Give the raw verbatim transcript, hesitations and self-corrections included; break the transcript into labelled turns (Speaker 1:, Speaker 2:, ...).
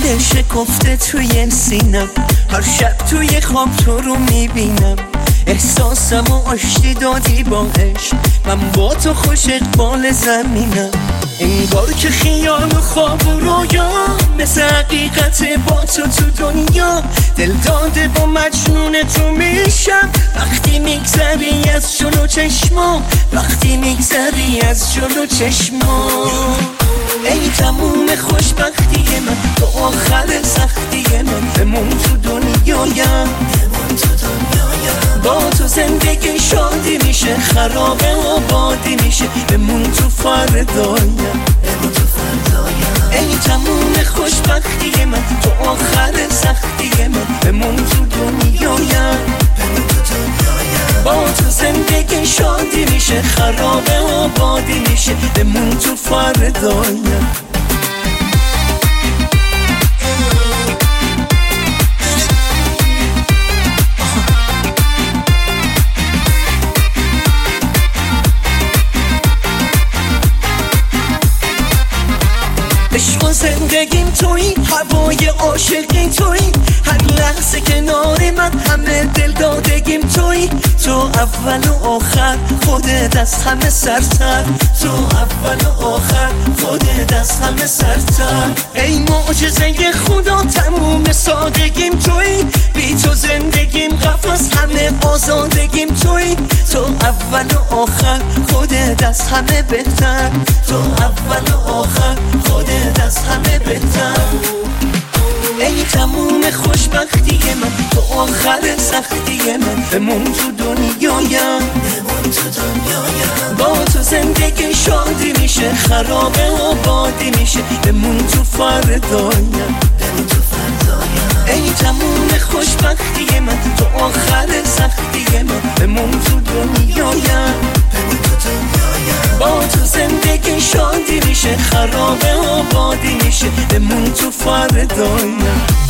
Speaker 1: دل شکفته توی سینم، هر شب توی خواب تو رو میبینم، احساسم و آشتی دادی با عشق، من با تو خوش اقبال زمینم. انگار که خیال و خواب و رویا مثل حقیقت با تو تو دنیا، دل داده با مجنون تو میشم وقتی میگذری از جلو چشما، وقتی میگذری از جلو چشما. ای تموم خوشبختی من، تو آخر سختی من، بمون تو دنیایم، با تو زندگی شادی میشه، خرابه و بادی میشه، بمون تو فردایم. ای تموم خوشبختی من، تو آخر سختی من، بمون تو دنیایم، با تو زندگی شادی میشه، خرابه و بادی میشه، بمون تو فردایم. عشق و زندگیم توی، هوای عاشقی توی، هر لحظه کنار من همه دل دادگیم توی، تو اول و آخر خودت از همه سرتر، تو اول و آخر خودت از همه سرتر. ای معجزه خدا تموم سادگیم توی، بی تو زندگیم قفس همه آزادگیم توی، تو اول و آخر خودت از همه بهتر، تو اول و آخر خودت از همه بهتر. ای تموم خوشبختی من، تو آخر سختی من، بمون تو دنیایم، با تو زندگی شادی میشه، خرابه و بادی میشه، بمون تو فردایم. ای تموم خوشبختی من، تو آخر سختی من، بمون تو دنیایم، با تو زندگی شادی میشه، خرابه و بادی میشه، بمون تو فردایم.